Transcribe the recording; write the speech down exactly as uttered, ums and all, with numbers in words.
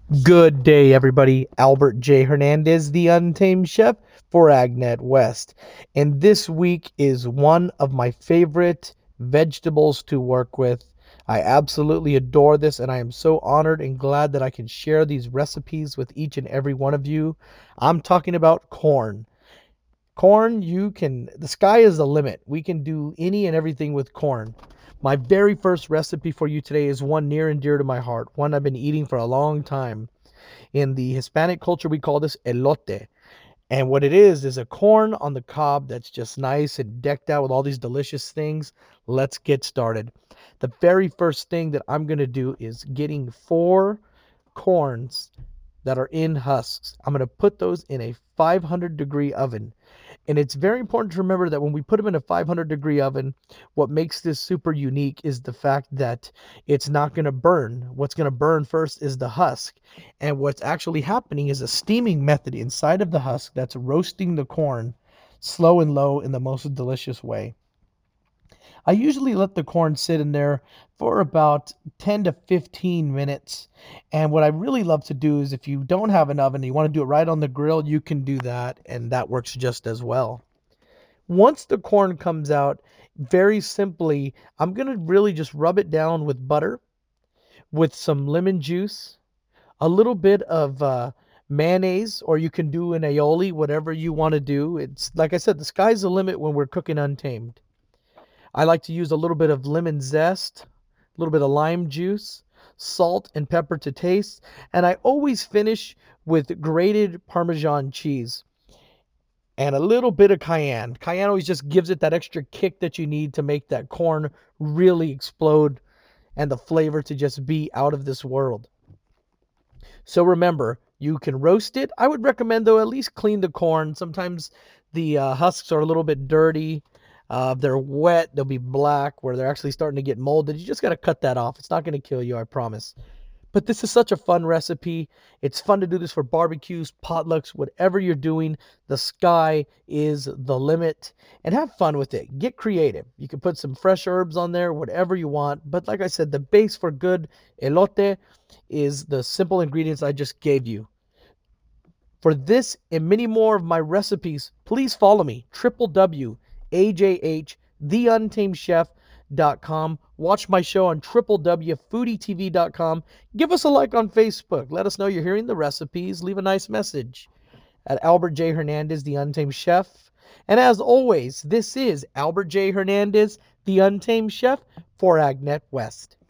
Good day, everybody. Albert J. Hernandez, the Untamed Chef for Agnet West. And this week is one of my favorite vegetables to work with. I absolutely adore this, and I am so honored and glad that I can share these recipes with each and every one of you. I'm talking about corn. Corn, you can, the sky is the limit. We can do any and everything with corn. My very first recipe for you today is one near and dear to my heart, one I've been eating for a long time. In the Hispanic culture, we call this elote. And what it is, is a corn on the cob that's just nice and decked out with all these delicious things. Let's get started. The very first thing that I'm going to do is getting four corns that are in husks. I'm going to put those in a five hundred degree oven. And it's very important to remember that when we put them in a five hundred degree oven, what makes this super unique is the fact that it's not going to burn. What's going to burn first is the husk. And what's actually happening is a steaming method inside of the husk that's roasting the corn slow and low in the most delicious way. I usually let the corn sit in there for about ten to fifteen minutes. And what I really love to do is if you don't have an oven and you want to do it right on the grill, you can do that, and that works just as well. Once the corn comes out, very simply, I'm going to really just rub it down with butter, with some lemon juice, a little bit of uh, mayonnaise, or you can do an aioli, whatever you want to do. It's like I said, the sky's the limit when we're cooking untamed. I like to use a little bit of lemon zest, a little bit of lime juice, salt and pepper to taste, and I always finish with grated Parmesan cheese and a little bit of cayenne. Cayenne always just gives it that extra kick that you need to make that corn really explode and the flavor to just be out of this world. So remember, you can roast it. I would recommend, though, at least clean the corn. Sometimes the uh, husks are a little bit dirty. Uh, if they're wet, they'll be black where they're actually starting to get molded. You just got to cut that off. It's not going to kill you, I promise. But this is such a fun recipe. It's fun to do this for barbecues, potlucks, whatever you're doing. The sky is the limit. And have fun with it. Get creative. You can put some fresh herbs on there, whatever you want. But like I said, the base for good elote is the simple ingredients I just gave you. For this and many more of my recipes, please follow me, w w w dot a j h the untamed chef dot com. Watch my show on w w w dot foodie t v dot com. Give us a like on Facebook. Let us know you're hearing the recipes. Leave a nice message at Albert J. Hernandez, the Untamed Chef. And as always, this is Albert J. Hernandez, the Untamed Chef for Agnet West.